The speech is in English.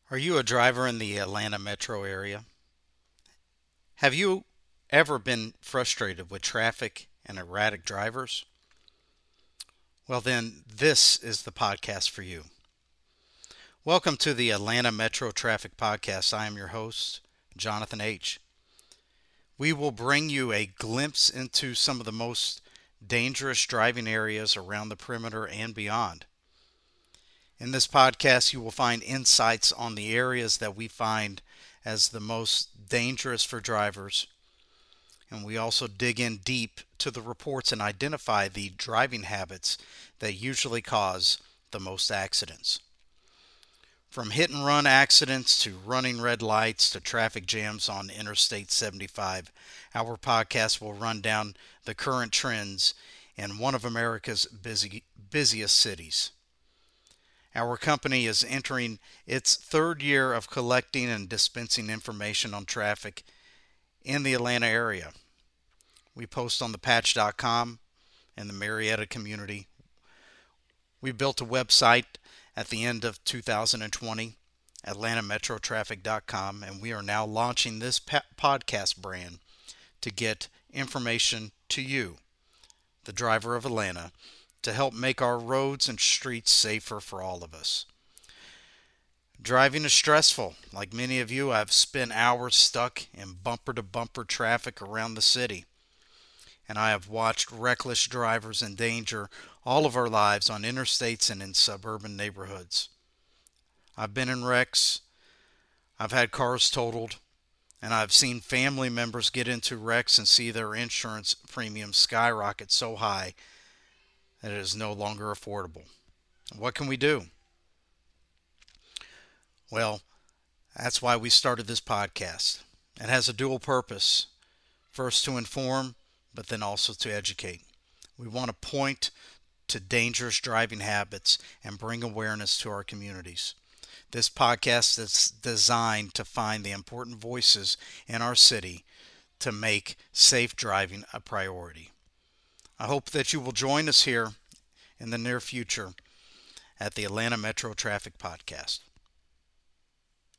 Are you a driver in the Atlanta metro area? Have you ever been frustrated with traffic and erratic drivers? Well, then, this is the podcast for you. Welcome to the Atlanta Metro Traffic Podcast. I am your host, Jonathan H. We will bring you a glimpse into some of the most dangerous driving areas around the perimeter and beyond. In this podcast, you will find insights on the areas that we find as the most dangerous for drivers. And we also dig in deep to the reports and identify the driving habits that usually cause the most accidents. From hit and run accidents to running red lights to traffic jams on Interstate 75, our podcast will run down the current trends in one of America's busiest cities. Our company is entering its third year of collecting and dispensing information on traffic in the Atlanta area. We post on thepatch.com and the Marietta community. We built a website at the end of 2020, atlantametrotraffic.com, and we are now launching this podcast brand to get information to you, the driver of Atlanta, to help make our roads and streets safer for all of us. Driving is stressful. Like many of you, I've spent hours stuck in bumper-to-bumper traffic around the city. And I have watched reckless drivers endanger all of our lives on interstates and in suburban neighborhoods. I've been in wrecks, I've had cars totaled, and I've seen family members get into wrecks and see their insurance premiums skyrocket so high that it is no longer affordable. What can we do? Well, that's why we started this podcast. It has a dual purpose. First, to inform, but then also to educate. We want to point to dangerous driving habits and bring awareness to our communities. This podcast is designed to find the important voices in our city to make safe driving a priority. I hope that you will join us here in the near future at the Atlanta Metro Traffic Podcast.